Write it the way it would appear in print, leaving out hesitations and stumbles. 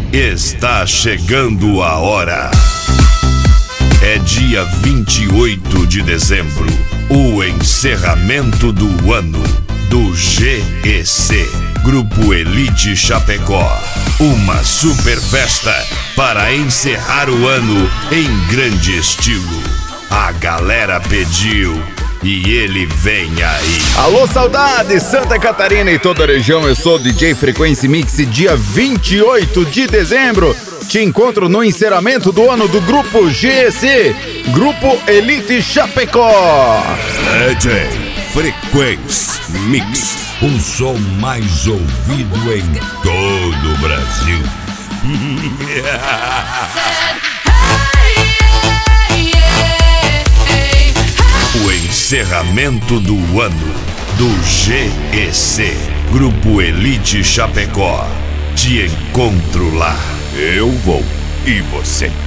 Está chegando a hora. É dia 28 de dezembro, o encerramento do ano do GEC, Grupo Elite Chapecó. Uma super festa para encerrar o ano em grande estilo. A galera pediu e ele vem aí. Alô, saudade, Santa Catarina e toda a região. Eu sou o DJ Frequência Mix. Dia 28 de dezembro te encontro no encerramento do ano do Grupo GEC, Grupo Elite Chapecó. DJ Frequência Mix, o som mais ouvido em todo o Brasil. O encerramento do ano do GEC, Grupo Elite Chapecó. Te encontro lá. Eu vou. E você?